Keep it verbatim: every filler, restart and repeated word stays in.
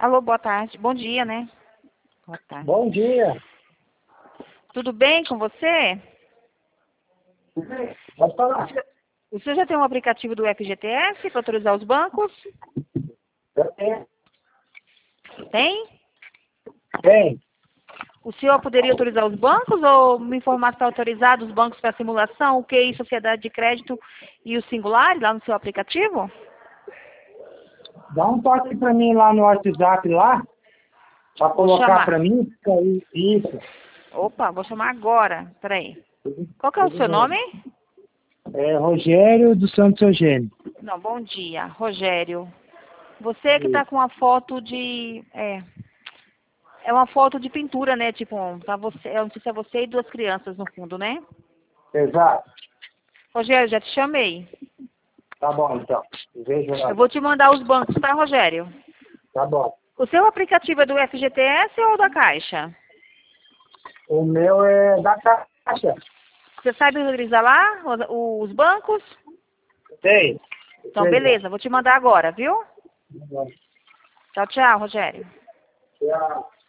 Alô, boa tarde. Bom dia, né? Boa tarde. Bom dia. Tudo bem com você? Pode falar. O senhor já tem um aplicativo do F G T S para autorizar os bancos? Eu tenho. Tem? Tem. O senhor poderia autorizar os bancos ou me informar se está autorizado os bancos para simulação, o Q I, Sociedade de Crédito e os singulares lá no seu aplicativo? Dá um toque para mim lá no WhatsApp lá, para colocar chamar. para mim. Isso. Opa, vou chamar agora. Peraí. Qual que é o seu nome? É Rogério dos Santos Eugênio. Não, bom dia. Rogério. Você que está com uma foto de... É, é uma foto de pintura, né? Tipo, tá você, eu não sei se é você e duas crianças no fundo, né? Exato. Rogério, já te chamei. Tá bom, então. Veja lá. Eu vou te mandar os bancos, tá, Rogério? Tá bom. O seu aplicativo é do F G T S ou da Caixa? O meu é da Caixa. Você sabe utilizar lá os, os bancos? Tem. Então, beleza. Vou te mandar agora, viu? Tchau, tchau, Rogério. Tchau.